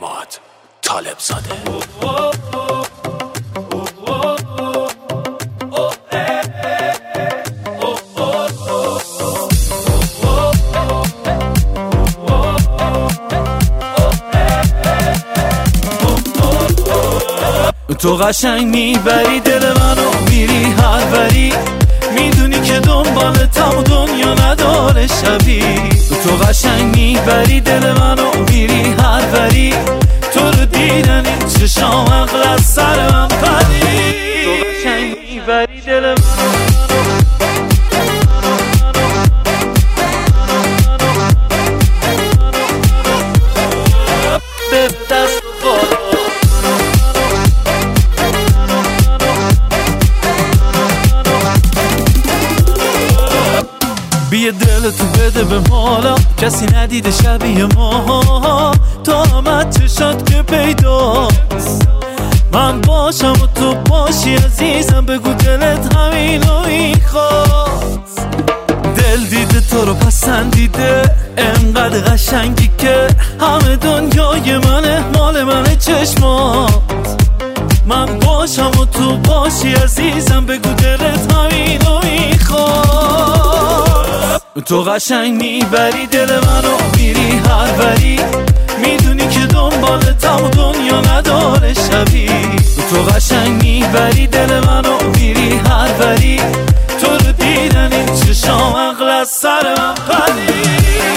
اماد طالب زاده. تو قشنگ میبری دل منو، میری هر بری، میدونی که دنبالتم و دنیا نداره شبی. تو قشنگ میبری دل منو، میری هر بری، تو رو دیدن این چشام عقل از سر من پری. تو قشنگ میبری دل منو، به دست بالا بیه دلتو بده به مالا، کسی ندیده شبیه ما. تا آمد چشات که پیداست، من باشم و تو باشی عزیزم، بگو دلت همینو میخواست. دل دیده تو رو پسندیده، انقدر قشنگی که همه دنیای منه، مال منه چشمات. من باشم و تو باشی عزیزم، بگو دلت همینو میخواد. تو قشنگ میبری دل منو، میری هر بری، میدونی که دنبالتم و دنیا نداره شبی. تو قشنگ میبری دل منو، میری هر بری، تو رو دیدن این چشام عقل از سر من پری.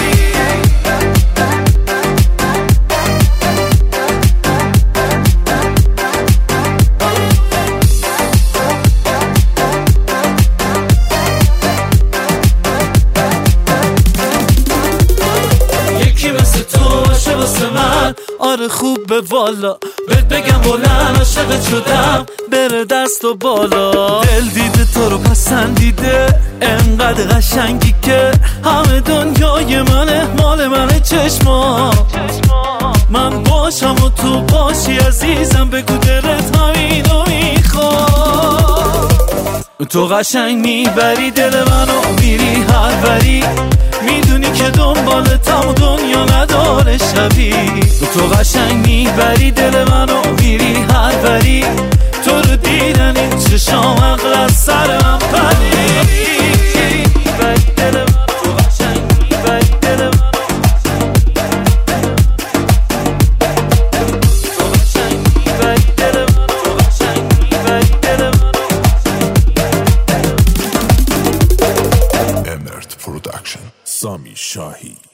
آره خوب به والا، بهت بگم بلند عاشقت شدم، بره دست و بالا. دل دیده تو رو پسندیده، انقدر قشنگی که همه دنیای منه، مال منه چشمات. من باشم و تو باشی عزیزم، بگو دلت همینو میخواد. تو قشنگ میبری دل منو، میری هر بری، میدونی که دنبالتم و دنیا نداره شبی. تو قشنگ میبری دل منو، میری هر بری، تو رو دیدن این چشام عقل از سر من پری. میبری دل منو، تو قشنگ میبری دل منو، تو قشنگ میبری دل منو، تو قشنگ میبری دل منو. امرت پروداکشن، سامی شاهی.